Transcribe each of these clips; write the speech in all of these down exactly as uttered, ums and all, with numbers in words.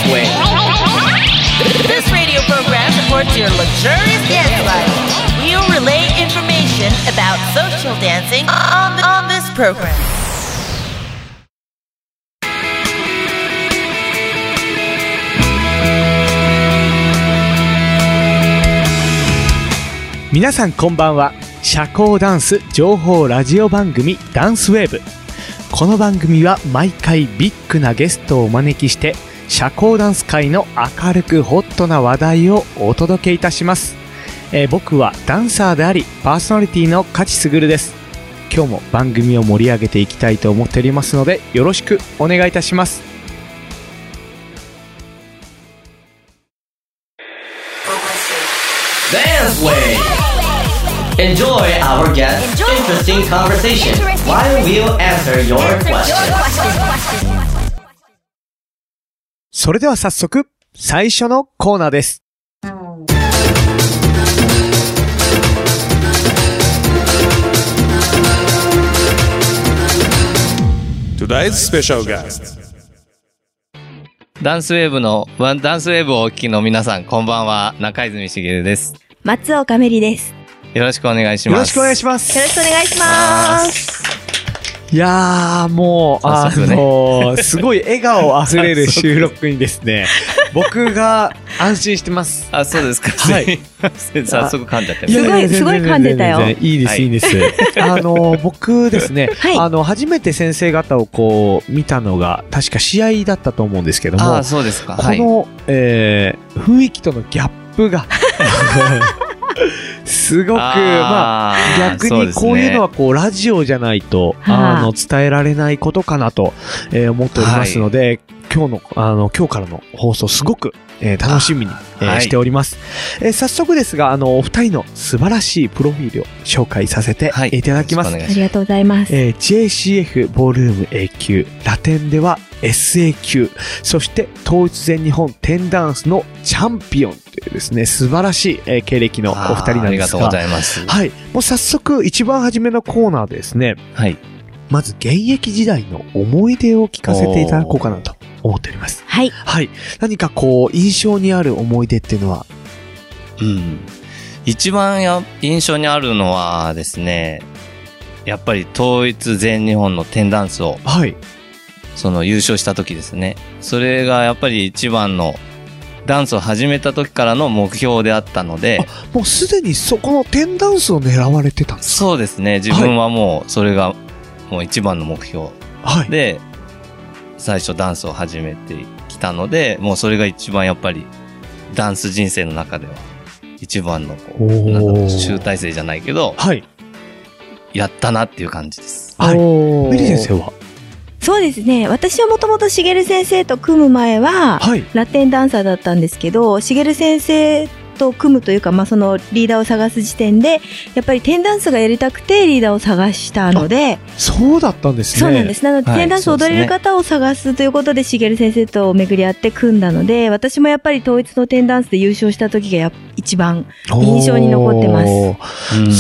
Wave. This radio program supports your luxurious dance life. We'll relay information about social dancing on, the, on this program. 皆さんこんばんは。社交ダンス情報ラジオ番組ダンスウェーブ。この番組は毎回ビッグなゲストをお招きして社交ダンス界の明るくホットな話題をお届けいたします。えー、僕はダンサーでありパーソナリティの勝ち優です。今日も番組を盛り上げていきたいと思っておりますのでよろしくお願いいたします。 Dance Wave.Enjoy our guest's interesting conversation while we'll answer your questions. それでは早速最初のコーナーです。 Today's special guest. ダンスウェーブのワンダンスウェーブをお聞きの皆さん、こんばんは。中泉茂です。 松岡メリです。 よろしくお願いします。 よろしくお願いします。 よろしくお願いします。 いやーもう、ね、あのー、すごい笑顔あふれる収録にですね僕が安心してます。 あ、そうですか。はい。早速噛んじゃってる。 すごいすごい噛んでたよ。 いいです、はい、いいです。あのー、僕ですね、はい、あの初めて先生方をこう見たのが確か試合だったと思うんですけども、 あ、そうですか。 この、はい、えー、雰囲気とのギャップがすごく、まあ、逆にこういうのはこう、ラジオじゃないと、あの、伝えられないことかなと、えー、思っておりますので、はい、今日の、あの、今日からの放送すごく、えー、楽しみに、えーはい、しております。えー、早速ですが、あの、お二人の素晴らしいプロフィールを紹介させていただきます。 はい、ありがとうございます。 えー、ジェーシーエフ ボールーム A 級、ラテンでは エスエー 級、そして統一全日本テンダンスのチャンピオンというですね、素晴らしい、えー、経歴のお二人なんですが、 ありがとうございます。 はい。もう早速、一番初めのコーナーでですね、 はい。 まず現役時代の思い出を聞かせていただこうかなと思っております。 はい。 はい。何かこう、印象にある思い出っていうのは？ うん。一番や印象にあるのはですね、やっぱり統一全日本のテンダンスを、 はい。 その優勝した時ですね。それがやっぱり一番のダンスを始めた時からの目標であったので、 あ、もうすでにそこのテンダンスを狙われてたんですか？ そうですね。自分はもうそれがもう一番の目標で、はい、最初ダンスを始めてきたので、もうそれが一番やっぱりダンス人生の中では一番のこうなんか集大成じゃないけど、はい、やったなっていう感じです。 はい。メリ先生は？ そうですね。私はもともとしげる先生と組む前は、はい、ラテンダンサーだったんですけど、しげる先生と組むというか、まあ、そのリーダーを探す時点でやっぱりテンダンスがやりたくてリーダーを探したので。 そうだったんですね。 そうなんです。なので、はい、テンダンスを踊れる方を探すということでしげる先生と巡り合って組んだので、私もやっぱり統一のテンダンスで優勝した時がや一番印象に残ってます。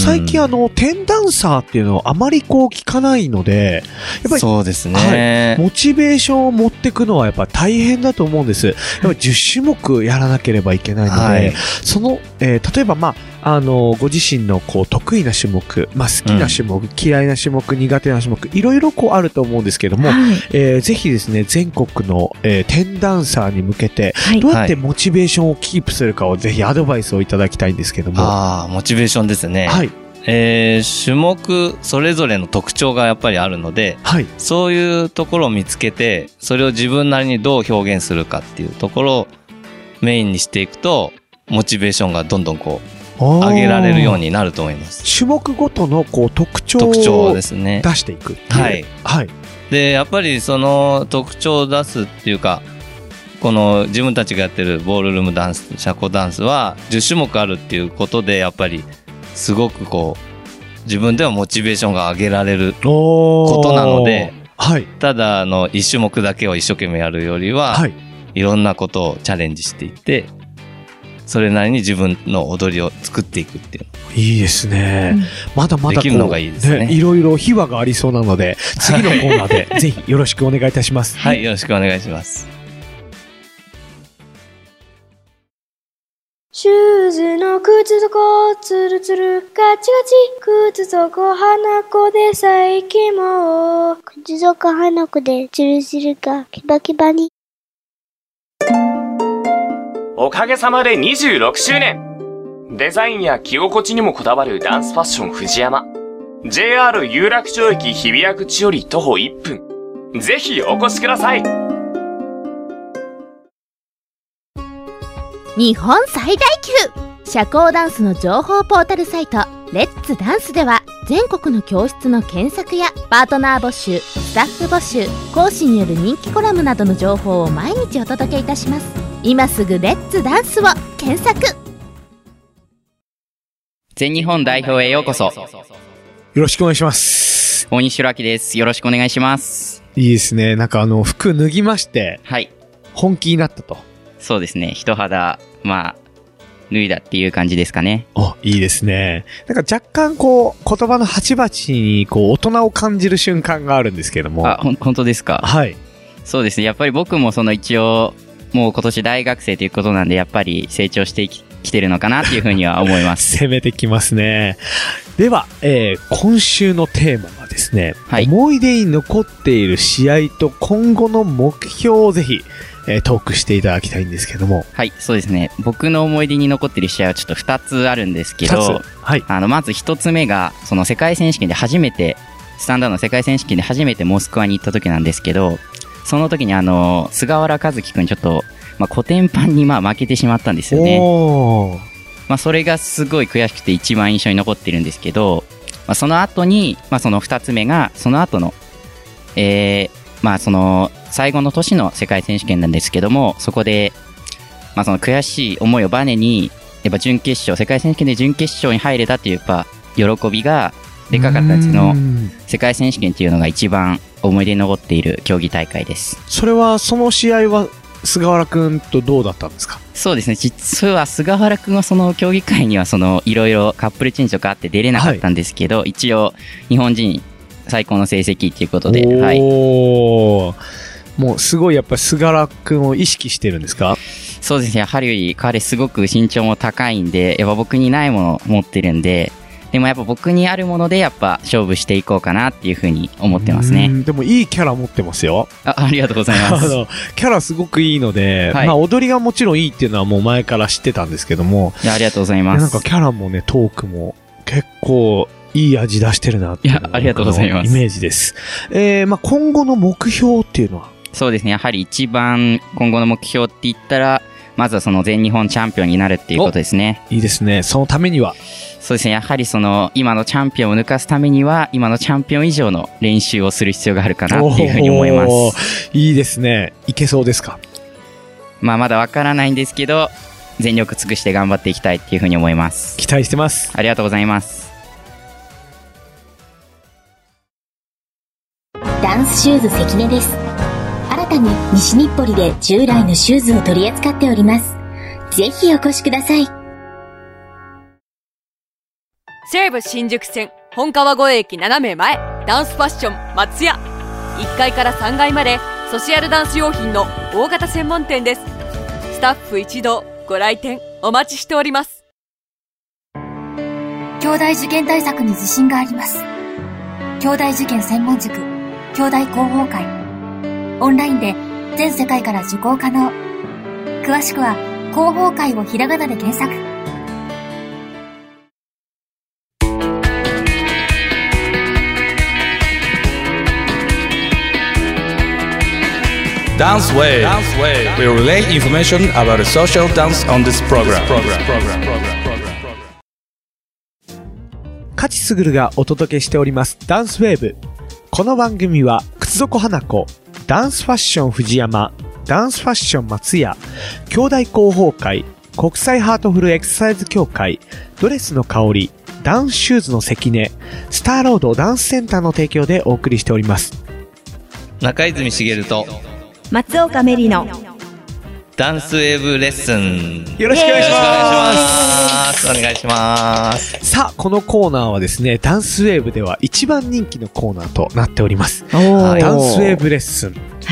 最近あのテンダンサーっていうのをあまりこう聞かないので、やっぱりそうですね、 はい、モチベーションを持っていくのはやっぱ大変だと思うんです。やっぱりじゅっ種目やらなければいけないので、はい、その、えー、例えばまああのご自身のこう得意な種目、まあ、好きな種目、うん、嫌いな種目、苦手な種目、いろいろこうあると思うんですけども、はい、えー、ぜひですね全国の、えー、テンダンサーに向けて、はい、どうやってモチベーションをキープするかをぜひアドバイスをいただきたいんですけども。 ああ、モチベーションですね。はい。えー、種目それぞれの特徴がやっぱりあるので、はい、そういうところを見つけて、それを自分なりにどう表現するかっていうところをメインにしていくと、モチベーションがどんどんこう上げられるようになると思います。 種目ごとのこう特徴を特徴ですね。 出していく。 はい。はい。で、やっぱりその特徴を出すっていうか、この自分たちがやってるボールルームダンス、社交ダンスはじゅっ種目あるっていうことで、やっぱりすごくこう自分ではモチベーションが上げられることなので、はい、ただあのいち種目だけを一生懸命やるよりは、はい、いろんなことをチャレンジしていって、それなりに自分の踊りを作っていくっていうの。 いいですね。うん、まだまだこうできるのがいいですね。 ね、いろいろ秘話がありそうなので、次のコーナーでぜひよろしくお願いいたします。 はい、よろしくお願いします。 シューズの靴底ツルツルガチガチ靴底花子で最近も靴底花子でツルツルがキバキバに。 おかげさまでにじゅうろくしゅうねん。デザインや着心地にもこだわるダンスファッション藤山。ジェイアール 有楽町駅日比谷口より徒歩いっぷん。ぜひお越しください。 日本最大級社交ダンスの情報ポータルサイトレッツダンスでは、全国の教室の検索やパートナー募集、スタッフ募集、講師による人気コラムなどの情報を毎日お届けいたします。今すぐレッツダンスを検索。 全日本代表へようこそ。よろしくお願いします。 大西弘明です。よろしくお願いします。 いいですね。なんかあの服脱ぎまして、 はい、 本気になったと。 そうですね。人肌まあ脱いだっていう感じですかね。 お、いいですね。なんか若干こう言葉の鉢々にこう大人を感じる瞬間があるんですけども。 あ、ほん本当ですか。 はい。 そうですね。やっぱり僕もその一応もう今年大学生ということなんで、やっぱり成長してき来てるのかなっていうふうには思います。 攻めてきますね。では、えー、今週のテーマはですね、はい、思い出に残っている試合と今後の目標をぜひ、えー、トークしていただきたいんですけども。 はい、そうですね。僕の思い出に残っている試合はちょっとふたつあるんですけど、 はい、 あのまずひとつめがその世界選手権で初めてスタンダードの世界選手権で初めてモスクワに行った時なんですけど、その時にあの菅原和樹くんちょっとまあ、コテンパンにまあ負けてしまったんですよね。まあ、それがすごい悔しくて一番印象に残ってるんですけど、まあ、その後に、まあ、その二つ目がその後の、えー、まあその最後の年の世界選手権なんですけども、そこで、まあ、その悔しい思いをバネにやっぱ準決勝、世界選手権で準決勝に入れたっていうやっぱ喜びがでかかったうちの世界選手権っていうのが一番思い出に残っている競技大会です。 それはその試合は菅原くんとどうだったんですか？ そうですね。実は菅原くんはその競技会にはそのいろいろカップルチェンジとかあって出れなかったんですけど、はい、一応日本人最高の成績っていうことで、はい、 もうすごいやっぱり菅原くんを意識してるんですか？ そうですね。やはり彼すごく身長も高いんで、やっぱ僕にないものを持ってるんで、でもやっぱ僕にあるものでやっぱ勝負していこうかなっていうふうに思ってますね。 でもいいキャラ持ってますよ。 あ、ありがとうございます。 あのキャラすごくいいので、はい、まあ踊りがもちろんいいっていうのはもう前から知ってたんですけども、 いや、ありがとうございます。 なんかキャラもね、トークも結構いい味出してるなっていうのが、いや、ありがとうございます。イメージです。えー、まあ今後の目標っていうのは？ そうですね。やはり一番今後の目標って言ったら、まずはその全日本チャンピオンになるっていうことですね。 いいですね。そのためには？ そうですね。やはりその今のチャンピオンを抜かすためには今のチャンピオン以上の練習をする必要があるかなっていうふうに思います。 いいですね。いけそうですか？ まあまだわからないんですけど、全力尽くして頑張っていきたいっていうふうに思います。 期待してます。 ありがとうございます。 ダンスシューズ関根です。新たに西日暮里で従来のシューズを取り扱っております。ぜひお越しください。 西武新宿線本川越駅斜め前、ダンスファッション松屋。いっかいからさんがいまでソシャルダンス用品の大型専門店です。スタッフ一同ご来店お待ちしております。 兄弟受験対策に自信があります。兄弟受験専門塾兄弟広報会、オンラインで全世界から受講可能。詳しくは広報会をひらがなで検索。 Dance Wave. We relay information about the social dance on this program. 勝ち優がお届けしておりますダンスウェーブ。この番組は靴底花子、ダンスファッション藤山、ダンスファッション松屋、兄弟広報会、国際ハートフルエクササイズ協会、ドレスの香り、ダンスシューズの関根、スターロードダンスセンターの提供でお送りしております。 中泉茂と松岡メリのダンスウェーブレッスン。 よろしくお願いします。お願いします。 さあ、このコーナーはですね、ダンスウェーブでは一番人気のコーナーとなっております。ダンスウェーブレッスン。 はい。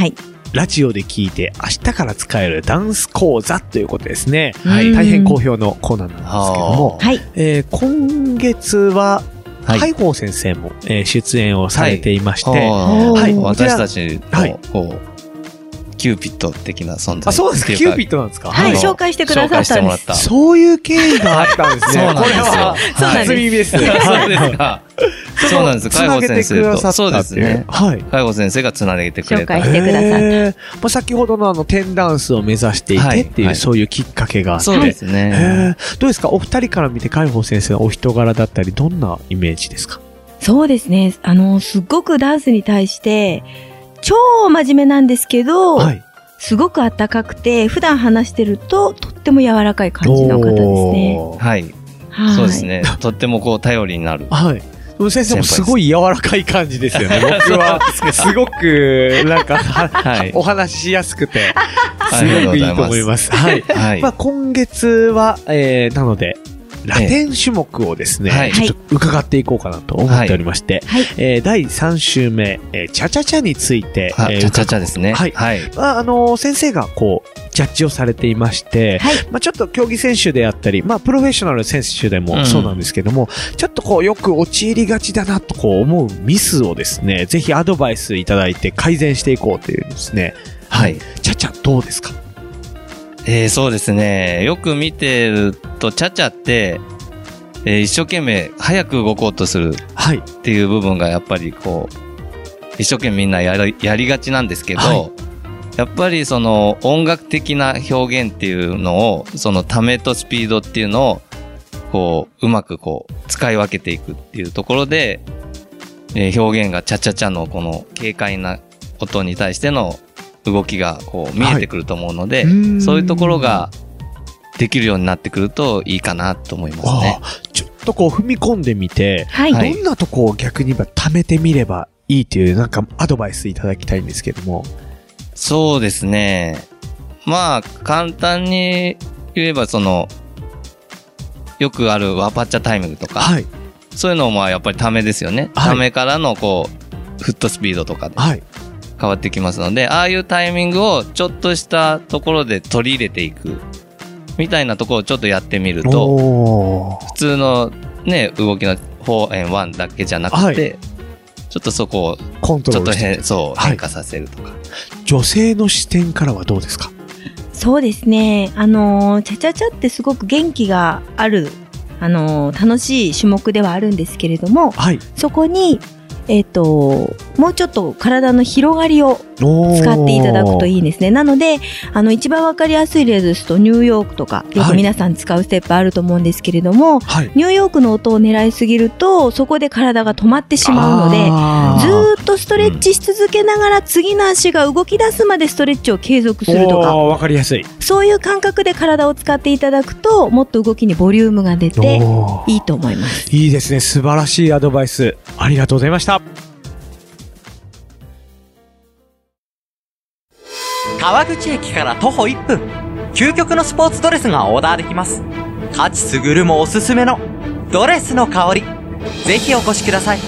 ラジオで聞いて明日から使えるダンス講座ということですね。 はい。 大変好評のコーナーなんですけども、 はい。 えー、今月は、海宝先生も、えー、出演をされていまして、 はい。私たちの、こう、キューピッド的な存在。 あ、そうですか。キューピッドなんですか。 はい、紹介してくださったんです。 そういう経緯があったんですね。 そうなんですよ。 初耳です。 そうですか。そうなんです。海保先生と。そうですね。はい。海保先生がつなげてくれた。 紹介してくださった。 まあ、先ほどのあの、テンダンスを目指していてっていう、そういうきっかけがあって。 そうですね。 どうですかお二人から見て海保先生のお人柄だったり、どんなイメージですか？ そうですね。あの、すっごくダンスに対して、超真面目なんですけど、はい。すごく暖かくて、普段話してると、とっても柔らかい感じの方ですね。 はい。はい。そうですね。とってもこう、頼りになる。 はい。先生もすごい柔らかい感じですよね。僕は、すごく、なんか、はい、お話ししやすくて、すごくいいと思います。はい。はい。まあ、今月は、えー、なので、ラテン種目をですね、はい、ちょっと伺っていこうかなと思っておりまして、はい、えー、だいさん週目、えー、チャチャチャについて、 えー、チャチャチャですね。 はい。はい。まあ、あのー、先生がこう、ジャッジをされていまして、はい、まあ、ちょっと競技選手であったり、まあ、プロフェッショナル選手でもそうなんですけども、うん、ちょっとこう、よく陥りがちだなとこう思うミスをですね、ぜひアドバイスいただいて改善していこうというですね。はい。チャチャどうですか？ えー、そうですね。よく見てると、チャチャって、えー、一生懸命早く動こうとするっていう部分がやっぱりこう、一生懸命みんなやり、やりがちなんですけど、はい、やっぱりその音楽的な表現っていうのを、そのためとスピードっていうのを、こう、うまくこう、使い分けていくっていうところで、えー、表現がチャチャチャのこの軽快な音に対しての動きがこう見えてくると思うので、はい、そういうところができるようになってくるといいかなと思いますね。 ちょっとこう踏み込んでみて、はい、どんなとこを逆に言えば貯めてみればいいというなんかアドバイスいただきたいんですけども。 そうですね。まあ簡単に言えばそのよくあるワパッチャタイミングとか、はい、そういうのもやっぱりためですよね。はい、ためからのこうフットスピードとかで変わってきますので、はい、ああいうタイミングをちょっとしたところで取り入れていくみたいなところをちょっとやってみると、普通のね動きのよんエンワンだけじゃなくて、はい、ちょっとそこをコントロールしてちょっと変そう変化させるとか、はい、 女性の視点からはどうですか？ そうですね。あのー、チャチャチャってすごく元気がある、あのー、楽しい種目ではあるんですけれども、はい、そこに、えっと、もうちょっと体の広がりを使っていただくといいんですね。なので、あの、一番わかりやすい例ですと、ニューヨークとか、よく皆さん使うステップあると思うんですけれども、はい、ニューヨークの音を狙いすぎると、そこで体が止まってしまうので、ずーっとストレッチし続けながら、次の足が動き出すまでストレッチを継続するとか、 わかりやすい。 そういう感覚で体を使っていただくと、もっと動きにボリュームが出て、いいと思います。 いいですね。素晴らしいアドバイス。ありがとうございました。 川口駅から徒歩いっぷん、究極のスポーツドレスがオーダーできます。勝ち優もおすすめのドレスの香り、ぜひお越しください。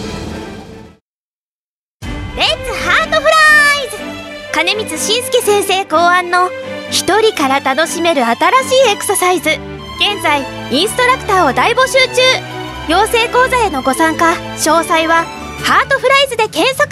レッツハートフライズ、金光信介先生考案の一人から楽しめる新しいエクササイズ。現在インストラクターを大募集中。養成講座へのご参加詳細はハートフライズで検索。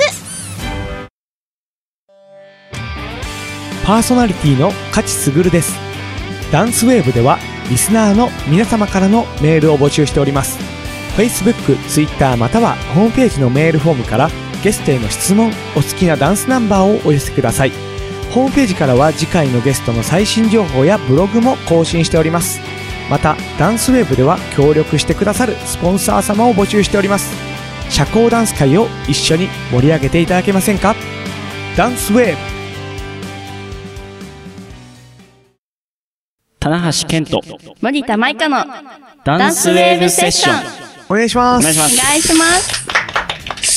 パーソナリティの勝優です。ダンスウェーブではリスナーの皆様からのメールを募集しております。 Facebook、Twitter またはホームページのメールフォームからゲストへの質問、お好きなダンスナンバーをお寄せください。ホームページからは次回のゲストの最新情報やブログも更新しております。またダンスウェーブでは協力してくださるスポンサー様を募集しております。社交ダンス界を一緒に盛り上げていただけませんか？ダンスウェーブ。 棚橋健人、 森田舞香のダンスウェーブセッション。 お願いします。 お願いします。 お願いします。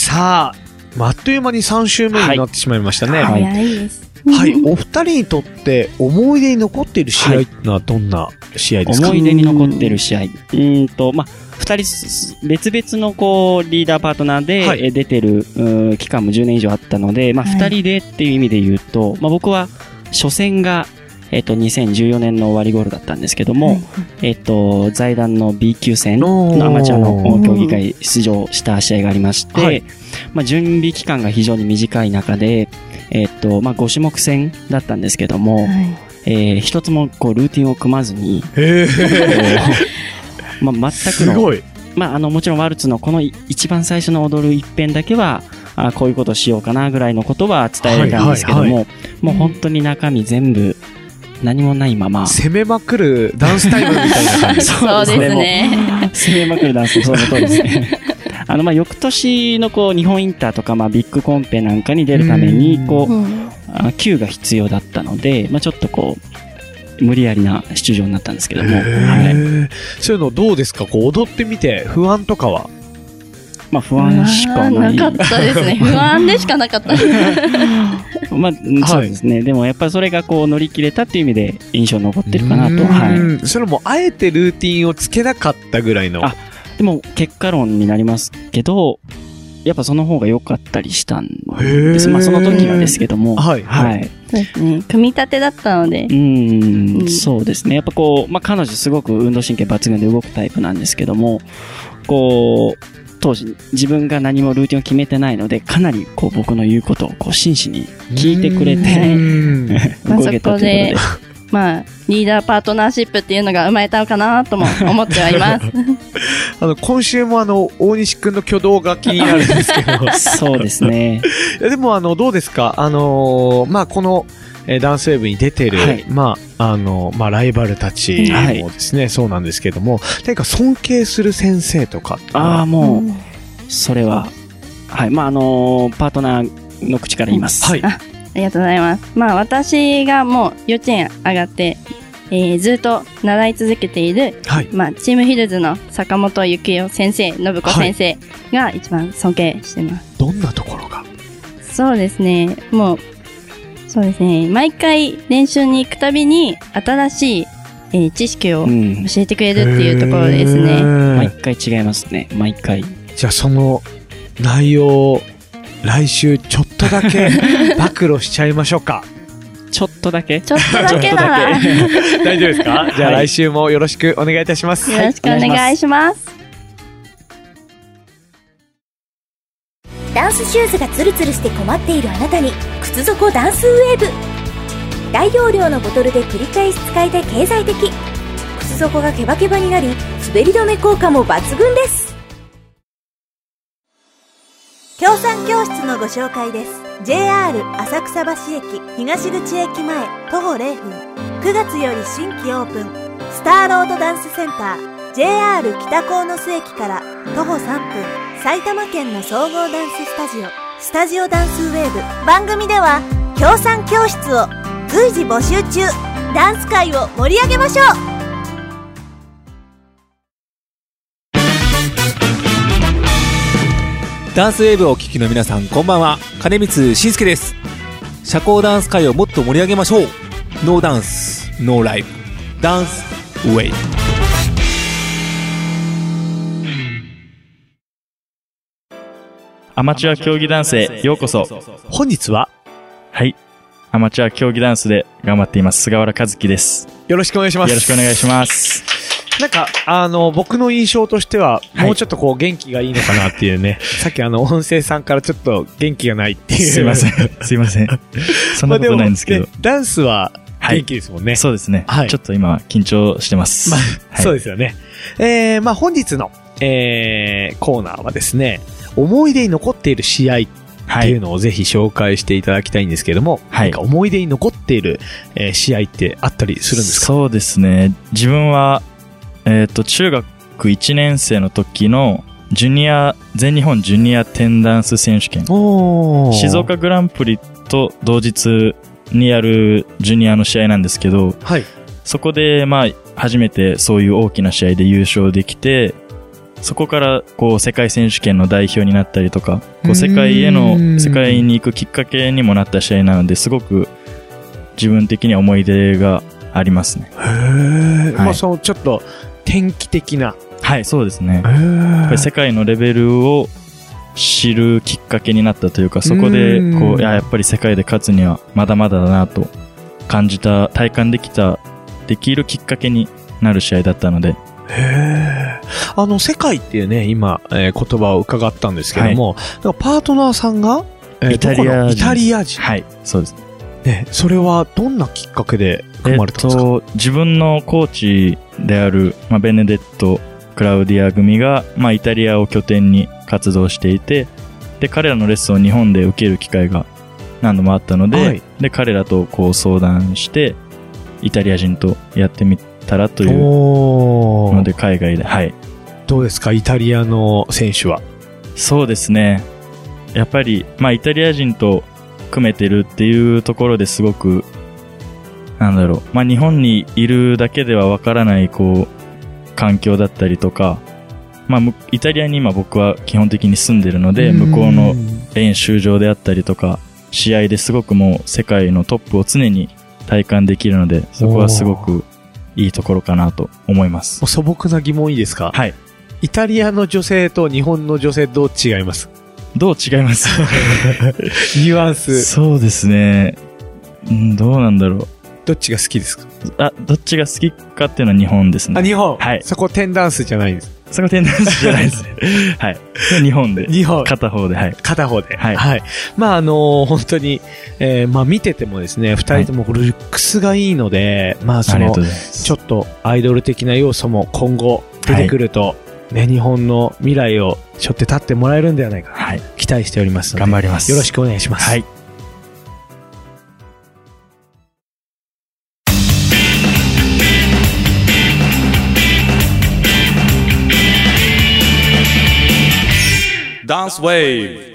さあ、あっという間にさん週目になってしまいましたね。 はい、早いです。 はい、お二人にとって思い出に残っている試合ってのはどんな試合ですか？ 思い出に残っている試合。うんと、まあ、 二人別々のこうリーダーパートナーで、はい、出てる期間もじゅうねん以上あったので、まあ、二人でっていう意味で言うと、はい、まあ、僕は初戦が、えっと、にせんじゅうよねんの終わり頃だったんですけども、はい、えっと、財団の ビー 級戦のアマチュアの競技会出場した試合がありまして、はい、まあ、準備期間が非常に短い中で、えっと、まあ、ご種目戦だったんですけども、はい、えー、一つもこうルーティンを組まずに、へまあ、全くの、すごい。まあ、あの、もちろんワルツのこの一番最初の踊る一編だけは、あ、こういうことをしようかなぐらいのことは伝えられたんですけども、はいはいはい、もう本当に中身全部何もないまま。 攻めまくるダンスタイムみたいな感じ。 そうですね。 攻めまくるダンス、その通りですね。あの、まあ、翌年のこう、日本インターとか、まあ、ビッグコンペなんかに出るために、こう、あ、Q が必要だったので、まあ、ちょっとこう、無理やりな出場になったんですけども、はい、 そういうのどうですか？こう踊ってみて不安とかは？ まあ不安しかない。 なかったですね。不安でしかなかった。 まあそうですね。はい、でもやっぱりそれがこう乗り切れたっていう意味で印象に残ってるかなと。はい。 それもあえてルーティンをつけなかったぐらいの。 あ、でも結果論になりますけど、やっぱその方が良かったりしたんです。まあその時はですけども。はい。はい。 そうですね。組み立てだったので。 うん、うん、そうですね。やっぱこう、まあ彼女すごく運動神経抜群で動くタイプなんですけども、こう、当時自分が何もルーティンを決めてないので、かなりこう僕の言うことをこう真摯に聞いてくれて、 まあそこで、まあ、リーダーパートナーシップっていうのが生まれたのかなとも思ってはいます。 あの、今週もあの、大西くんの挙動が気になるんですけど。 そうですね。 いやでもあの、どうですか？あのー、まあ、この、えー、ダンスウェーブに出てる、はい、まあ、あの、まあ、ライバルたちもですね、はい、そうなんですけども、何か尊敬する先生とか。 ああ、もう、それは、はい、まあ、あのー、パートナーの口から言います。はい。 ありがとうございます。まあ私がもう幼稚園上がって、えー、ずっと習い続けている、はい、まあチームヒルズの坂本幸代先生、信子先生が一番尊敬してます。 どんなところが？ そうですね。もう、そうですね。毎回練習に行くたびに新しい、えー、知識を教えてくれるっていうところですね。 うん、毎回違いますね。毎回。 じゃあその内容、来週ちょっとだけ暴露しちゃいましょうか。 ちょっとだけちょっとだけなら大丈夫ですか？じゃあ来週もよろしくお願いいたします。 よろしくお願いします。 ダンスシューズがツルツルして困っているあなたに、靴底ダンスウェーブ。大容量のボトルで繰り返し使えて経済的。靴底がケバケバになり、滑り止め効果も抜群です。協賛教室のご紹介です。 ジェイアール 浅草橋駅東口駅前徒歩れいふん、くがつより新規オープンスターロードダンスセンター ジェイアール 北鴻巣駅から徒歩さんぷん、埼玉県の総合ダンススタジオスタジオダンスウェーブ。番組では協賛教室を随時募集中。ダンス界を盛り上げましょう。 ダンスウェーブをお聴きの皆さん、こんばんは。金光慎介です。社交ダンス界をもっと盛り上げましょう。ノーダンス、ノーライブ。ダンスウェーブ。 アマチュア競技ダンスへようこそ。 本日は、 はい。アマチュア競技ダンスで頑張っています、菅原和樹です。 よろしくお願いします。 よろしくお願いします。 なんか、あの、僕の印象としては、もうちょっとこう元気がいいのかなっていうね。はい、さっきあの、音声さんからちょっと元気がないっていう。 すいません。すいません。そんなことないんですけど。まあでもね、 ダンスは元気ですもんね。 はい、そうですね。はい。ちょっと今、緊張してます。 まあ、 はい、 そうですよね。えー、まあ本日の、えー、コーナーはですね、思い出に残っている試合っていうのをぜひ紹介していただきたいんですけども、はい、なんか思い出に残っている、えー、試合ってあったりするんですか？ そうですね。自分は、えっと、中学いちねん生の時のジュニア、全日本ジュニアテンダンス選手権。静岡グランプリと同日にやるジュニアの試合なんですけど、はい、そこで、まあ、初めてそういう大きな試合で優勝できて、そこから、こう、世界選手権の代表になったりとか、こう、世界への、世界に行くきっかけにもなった試合なので、すごく自分的には思い出がありますね。 へー。はい、まあ、その、ちょっと、転機的なはい、そうですね。やっぱり世界のレベルを知るきっかけになったというか、そこでこう、いや、やっぱり世界で勝つにはまだまだだなと感じた、体感できた、できるきっかけになる試合だったので。 へー。あの、世界っていうね、今、えー、言葉を伺ったんですけども、はい、だからパートナーさんが、えー、 イタリア人。 イタリア人。 はい、そうです。 ね、それはどんなきっかけで組まれたんですか？ えっと、自分のコーチである、まあ、ベネデット・クラウディア組が、まあ、イタリアを拠点に活動していて、で、彼らのレッスンを日本で受ける機会が何度もあったので、はい、で、彼らとこう相談して、イタリア人とやってみたらというので、海外で、はい。 どうですか、イタリアの選手は？ そうですね。やっぱり、まあ、イタリア人と組めてるっていうところですごく、なんだろう、まあ、日本にいるだけではわからない、こう、環境だったりとか、まあ、イタリアに今僕は基本的に住んでるので、向こうの練習場であったりとか、試合ですごくもう世界のトップを常に体感できるので、そこはすごくいいところかなと思います。 素朴な疑問いいですか？ はい。 イタリアの女性と日本の女性どう違います？ どう違いますニュアンス。 そうですね。うん、どうなんだろう。 どっちが好きですか？ あ、どっちが好きかっていうのは日本ですね。 あ、日本。 はい。 そこテンダンスじゃないです。 そこテンダンスじゃないですね。はい。日本で。 日本。 片方で、はい。 片方で。 はい。 はい。まあ、あのー、本当に、えー、まあ見ててもですね、二人ともルックスがいいので、はい、まあその、ちょっとアイドル的な要素も今後出てくると、はい、ね、日本の未来を背負って立ってもらえるんではないか。はい。期待しておりますので。 頑張ります。 よろしくお願いします。 はい。 ダンスウェーブ。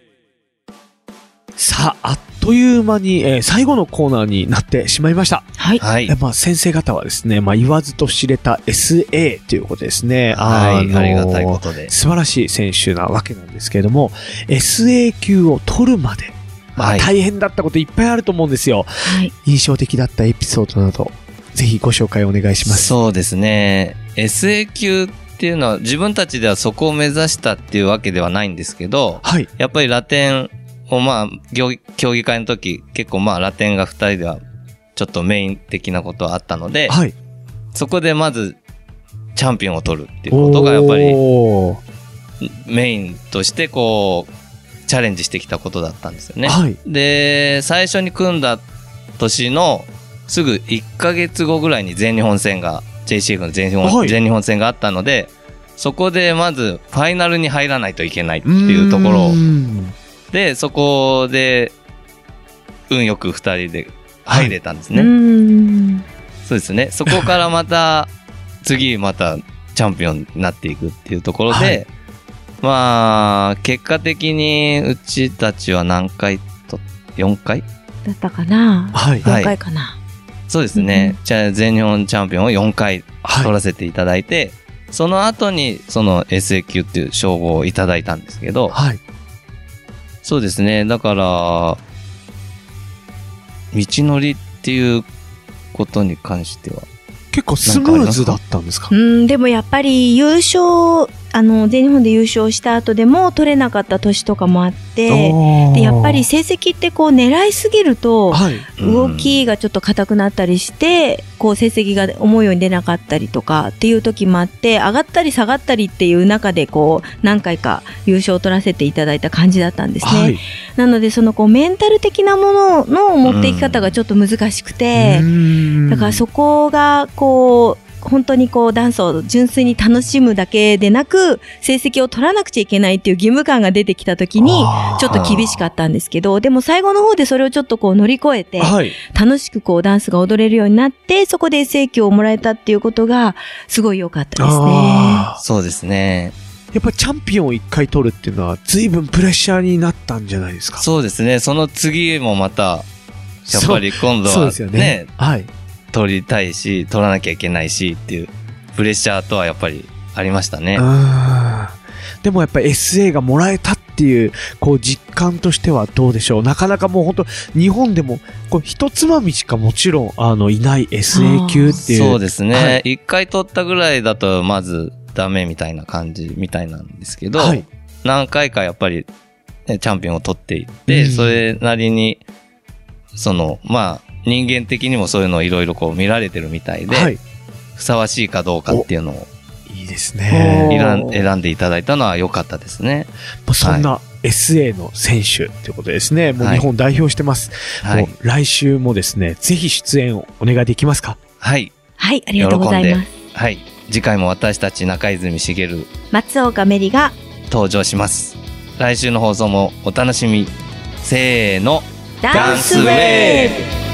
さあ、あっという間に、えー、最後のコーナーになってしまいました。 はい。 はい。まあ、先生方はですね、まあ、言わずと知れた エスエー ということですね。 はい。ありがたいことで。 素晴らしい選手なわけなんですけれども、エスエー 級を取るまで、まあ、大変だったこといっぱいあると思うんですよ。はい。印象的だったエピソードなど、ぜひご紹介お願いします。 そうですね。エスエー 級っていうのは自分たちではそこを目指したっていうわけではないんですけど、はい。やっぱりラテンをまあ、競技会の時、結構まあラテンが二人ではちょっとメイン的なことはあったので、はい。そこでまずチャンピオンを取るっていうことがやっぱりメインとしてこう、チャレンジしてきたことだったんですよね。はい。で、最初に組んだ年のすぐいっかげつごぐらいに全日本戦が、ジェーシーエフ の全日本、はい、全日本戦があったので、そこでまずファイナルに入らないといけないっていうところで、そこで運よく二人で入れたんですね。はい、うそうですね。そこからまた次またチャンピオンになっていくっていうところで、はい、まあ結果的にうちたちは何回とよんかいだったかな。はい。よんかいかな。はい、 そうですね。うん、じゃあ全日本チャンピオンをよんかい取らせていただいて、はい、その後にその エスエー 級っていう称号をいただいたんですけど、はい、そうですね。だから道のりっていうことに関しては結構スムーズだったんですか？ うん、でもやっぱり優勝、あの全日本で優勝した後でも取れなかった年とかもあって、でやっぱり成績ってこう狙いすぎると、はい、動きがちょっと硬くなったりして、こう成績が思うように出なかったりとかっていう時もあって、上がったり下がったりっていう中でこう何回か優勝を取らせていただいた感じだったんですね。はい、なのでそのこうメンタル的なものの持っていき方がちょっと難しくて、だからそこがこう本当にこうダンスを純粋に楽しむだけでなく成績を取らなくちゃいけないっていう義務感が出てきた時にちょっと厳しかったんですけど、でも最後の方でそれをちょっとこう乗り越えて楽しくこうダンスが踊れるようになって、そこで エスエー 級をもらえたっていうことがすごい良かったですね。 そうですね。 やっぱりチャンピオンを一回取るっていうのは随分プレッシャーになったんじゃないですか？ そうですね。その次もまたやっぱり今度は ね, そうですよね、はい、取りたいし取らなきゃいけないしっていうプレッシャーとはやっぱりありましたね。 あ、でもやっぱり エスエー がもらえたっていうこう実感としてはどうでしょう？なかなかもう本当日本でもこう一つまみしかもちろんあのいない エスエー 級っていう。 そうですね。一、はい、回取ったぐらいだとまずダメみたいな感じみたいなんですけど、 はい、 何回かやっぱり、ね、チャンピオンを取っていって、うん、それなりに、その、まあ、人間的にもそういうのをいろいろこう見られてるみたいで、はい、ふさわしいかどうかっていうのを、 いいですね。 選んでいただいたのは良かったですね。 そんな エスエー の選手ということですね。もう日本代表してます。はい、もう来週もですね、ぜひ出演をお願いできますか？ はい。 はい、ありがとうございます。 はい。次回も私たち中泉茂、 松岡メリが登場します。来週の放送もお楽しみ。せーの。 ダンスウェーブ